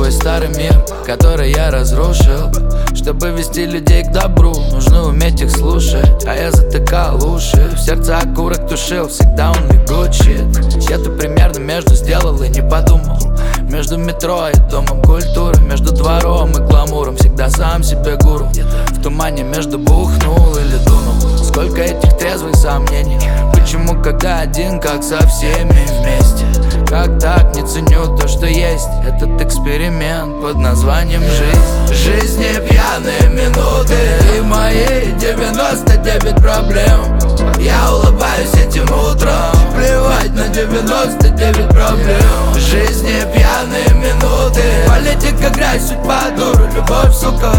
свой старый мир, который я разрушил. Чтобы вести людей к добру, нужно уметь их слушать. А я затыкал уши, в сердце окурок тушил, всегда он лягучит. Где-то примерно между сделал и не подумал. Между метро и домом культуры, между двором и гламуром, всегда сам себе гуру. В тумане между бухнул или дунул. Сколько этих трезвых сомнений. Почему, когда один, как со всеми вместе? Как так, не ценю то, что есть. Этот эксперимент под названием жизнь. Жизнь не пьяные минуты и мои 99 проблем. Я улыбаюсь этим утром, плевать на 99 проблем. Жизнь не пьяные минуты, политика, грязь, судьба, дура, любовь, сука.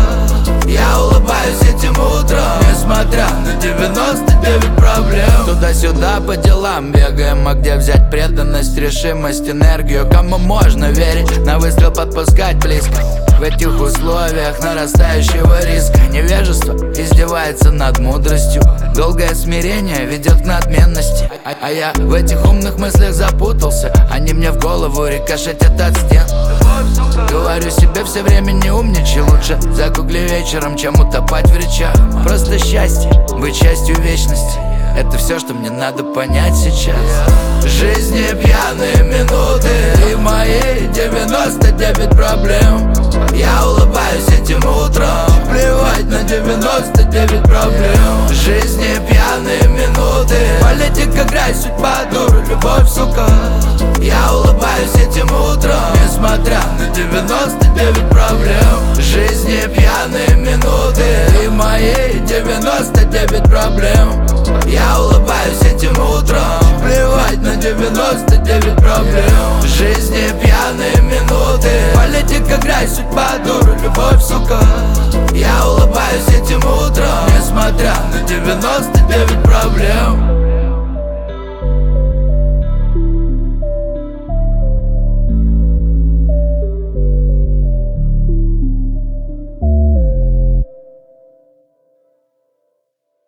Я улыбаюсь этим утром, несмотря на 99 проблем. Туда-сюда по делам бегаем, а где взять преданность, решимость, энергию? Кому можно верить, на выстрел подпускать близко? В этих условиях нарастающего риска невежество издевается над мудростью. Долгое смирение ведет к надменности. А я в этих умных мыслях запутался. Они мне в голову рикошетят от стен. Говорю себе все время не умничай, лучше загугли вечером, чем утопать в речах. Просто счастье, быть частью вечности, это все, что мне надо понять сейчас. Жизнь не пьяные минуты и мои 99 проблем. Я улыбаюсь этим утром, плевать на 99 проблем. Жизнь не пьяные минуты, политика, грязь, судьба, дура, любовь, сука. Я улыбаюсь этим утром, несмотря на 99 проблем. Жизнь не пьяные минуты и мои 99 проблем. Я улыбаюсь этим утром, плевать на 99 проблем. Жизнь не пьяные минуты, политика, грязь, судьба, дура, любовь, сука. Я улыбаюсь этим утром.